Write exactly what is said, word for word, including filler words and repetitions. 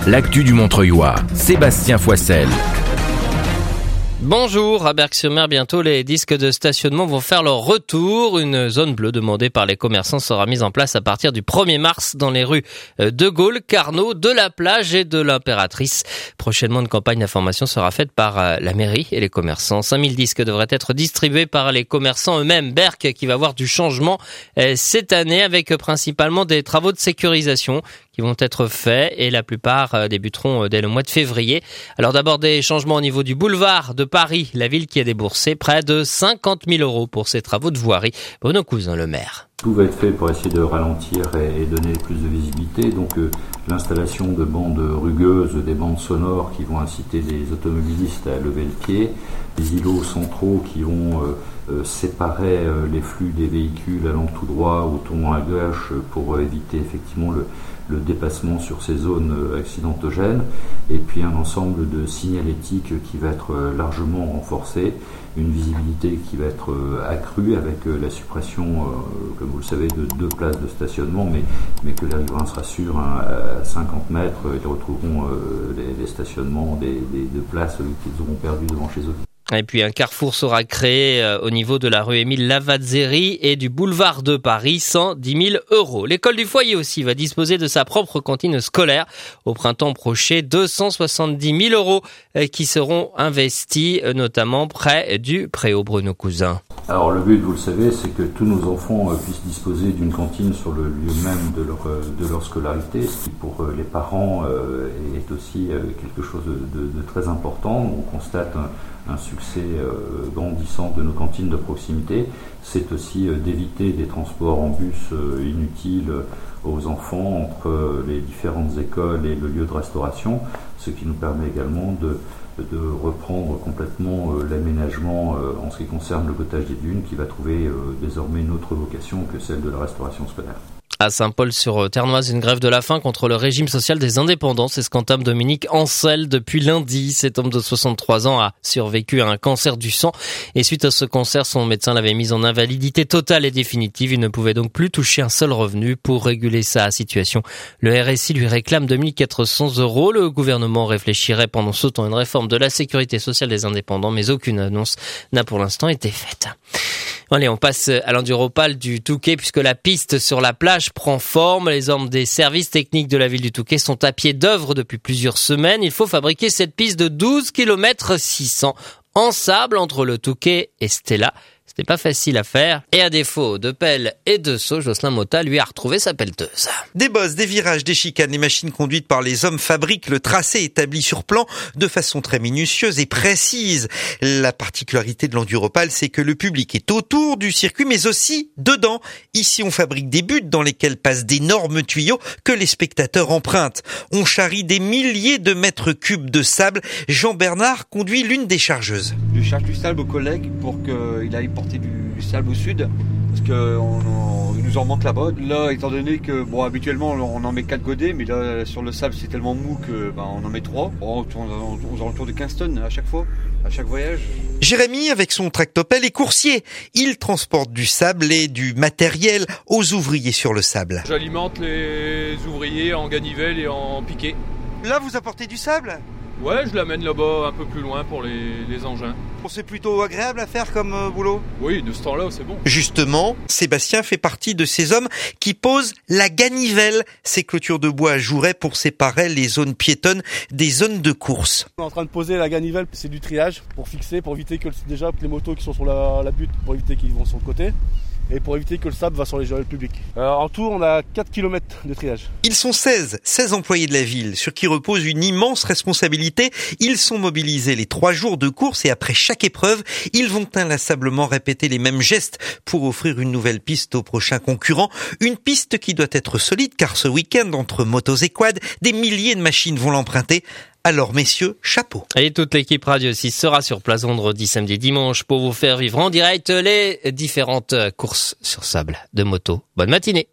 L'actu du Montreuilois, Sébastien Foissel. Bonjour, à Berck-sur-Mer, bientôt les disques de stationnement vont faire leur retour. Une zone bleue demandée par les commerçants sera mise en place à partir du premier mars dans les rues de Gaulle, Carnot, de la Plage et de l'Impératrice. Prochainement, une campagne d'information sera faite par la mairie et les commerçants. cinq mille disques devraient être distribués par les commerçants eux-mêmes. Berck qui va voir du changement cette année avec principalement des travaux de sécurisation qui vont être faits et la plupart débuteront dès le mois de février. Alors d'abord des changements au niveau du boulevard de Paris, la ville qui a déboursé près de cinquante mille euros pour ces travaux de voirie. Bruno Cousin, le maire. Tout va être fait pour essayer de ralentir et donner plus de visibilité. Donc euh, l'installation de bandes rugueuses, des bandes sonores qui vont inciter les automobilistes à lever le pied, des îlots centraux qui vont euh, euh, séparer euh, les flux des véhicules allant tout droit ou tournant à gauche pour euh, éviter effectivement le, le dépassement sur ces zones euh, accidentogènes. Et puis un ensemble de signalétique qui va être euh, largement renforcé, une visibilité qui va être euh, accrue avec euh, la suppression, euh, comme vous le savez, de deux places de stationnement, mais, mais que les riverains se rassurent, hein, à cinquante mètres, ils retrouveront euh, les, les stationnements des, des deux places qu'ils auront perdues devant chez eux. Et puis un carrefour sera créé au niveau de la rue Émile Lavazzeri et du boulevard de Paris, cent dix mille euros. L'école du foyer aussi va disposer de sa propre cantine scolaire. Au printemps prochain, deux cent soixante-dix mille euros qui seront investis, notamment près du Préau. Bruno Cousin. Alors le but, vous le savez, c'est que tous nos enfants puissent disposer d'une cantine sur le lieu même de leur, de leur scolarité, ce qui pour les parents est aussi quelque chose de, de, de très important. On constate un, un succès grandissant de nos cantines de proximité. C'est aussi d'éviter des transports en bus inutiles aux enfants entre les différentes écoles et le lieu de restauration, ce qui nous permet également de de reprendre complètement euh, l'aménagement euh, en ce qui concerne le cottage des dunes qui va trouver euh, désormais une autre vocation que celle de la restauration scolaire. À Saint-Paul-sur-Ternoise, une grève de la faim contre le régime social des indépendants. C'est ce qu'entame Dominique Ancel depuis lundi. Cet homme de soixante-trois ans a survécu à un cancer du sang. Et suite à ce cancer, son médecin l'avait mis en invalidité totale et définitive. Il ne pouvait donc plus toucher un seul revenu. Pour réguler sa situation, le R S I lui réclame deux mille quatre cents euros. Le gouvernement réfléchirait pendant ce temps à une réforme de la sécurité sociale des indépendants, mais aucune annonce n'a pour l'instant été faite. Allez, on passe à l'enduropale du Touquet puisque la piste sur la plage prend forme. Les hommes des services techniques de la ville du Touquet sont à pied d'œuvre depuis plusieurs semaines. Il faut fabriquer cette piste de douze kilomètres six cents en sable entre le Touquet et Stella. C'était pas facile à faire. Et à défaut de pelle et de seau, Jocelyn Motta lui a retrouvé sa pelleteuse. Des bosses, des virages, des chicanes, les machines conduites par les hommes fabriquent le tracé établi sur plan de façon très minutieuse et précise. La particularité de l'enduropale, c'est que le public est autour du circuit, mais aussi dedans. Ici, on fabrique des buttes dans lesquelles passent d'énormes tuyaux que les spectateurs empruntent. On charrie des milliers de mètres cubes de sable. Jean Bernard conduit l'une des chargeuses. Je charge du sable aux collègues pour qu'il aille porter du sable au sud parce que on, on, il nous en manque là-bas. Là, étant donné que bon, habituellement on en met quatre godets, mais là sur le sable c'est tellement mou que ben, on en met trois. Bon, aux alentours de quinze tonnes à chaque fois, à chaque voyage. Jérémy, avec son tractopelle, est coursier. Il transporte du sable et du matériel aux ouvriers sur le sable. J'alimente les ouvriers en ganivelle et en piquet. Là, vous apportez du sable ? Ouais, je l'amène là-bas un peu plus loin pour les, les engins. Bon, c'est plutôt agréable à faire comme euh, boulot ? Oui, de ce temps-là, c'est bon. Justement, Sébastien fait partie de ces hommes qui posent la ganivelle, ces clôtures de bois à jourets pour séparer les zones piétonnes des zones de course. On est en train de poser la ganivelle, c'est du triage pour fixer, pour éviter que déjà que les motos qui sont sur la, la butte, pour éviter qu'ils vont sur le côté. Et pour éviter que le sable va sur les journées publiques. Alors, en tout, on a quatre kilomètres de triage. Ils sont seize, seize employés de la ville, sur qui repose une immense responsabilité. Ils sont mobilisés les trois jours de course et après chaque épreuve, ils vont inlassablement répéter les mêmes gestes pour offrir une nouvelle piste aux prochains concurrents. Une piste qui doit être solide car ce week-end, entre motos et quads, des milliers de machines vont l'emprunter. Alors messieurs, chapeau. Et toute l'équipe Radio six sera sur place vendredi, samedi, dimanche pour vous faire vivre en direct les différentes courses sur sable de moto. Bonne matinée.